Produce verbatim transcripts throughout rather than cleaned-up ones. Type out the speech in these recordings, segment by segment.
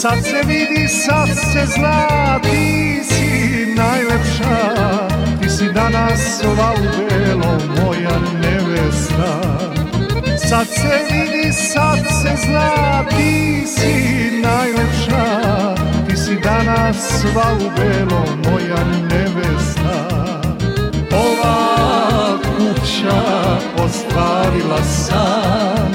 Sad se vidi, sad se zna, ti si najlepša, ti si danas sva u belo, moja nevesta. Sad se vidi, sad se zna, ti si najlepša, ti si danas sva u belo, moja nevesta. Ova kuća ostvarila sam,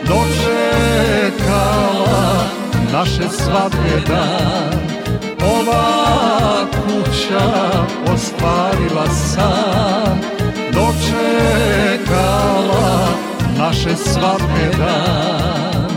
dočekala naše svadbe dan. Ova kuća ostvarila sam, dočekala naše svadbe dan.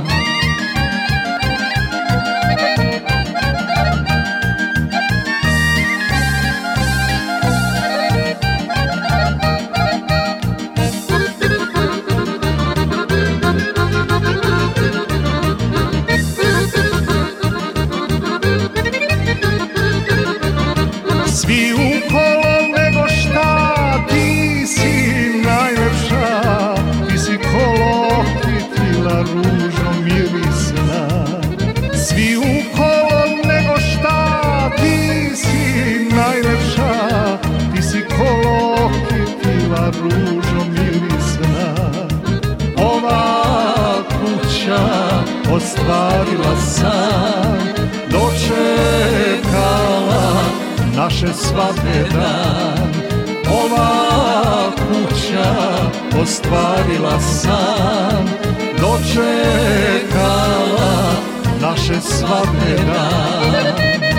Svi ukolo nego šta, ti si najlepša, ti si kolo okitila ružom mirisna. Svi ukolo nego šta, ti si najlepša, ti si kolo okitila ružom mirisna. Ova kuća ostvarila sam, dočekala naše svadbe dan. Ova kuća ostvarila sam, dočekala naše svadbe dan.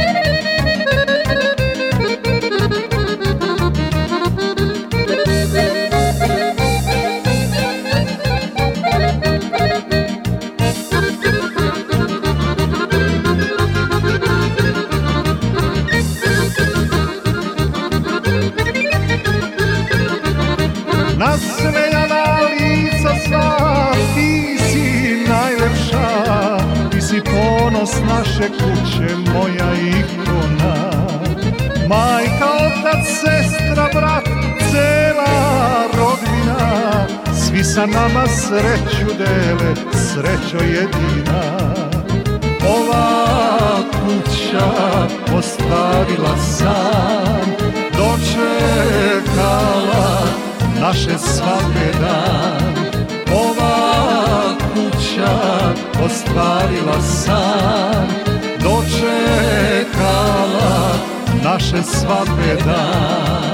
Nasmejana lica sva, ti si najlepša, ti si ponos naše kuće, moja ikona. Majka, otac, sestra, brat, cela rodbina, svi sa nama sreću dele, srećo jedina. Ova kuća ostvarila sam, dočekala naše svadbe dan. Ova kuća ostvarila sam, dočekala naše svadbe dan.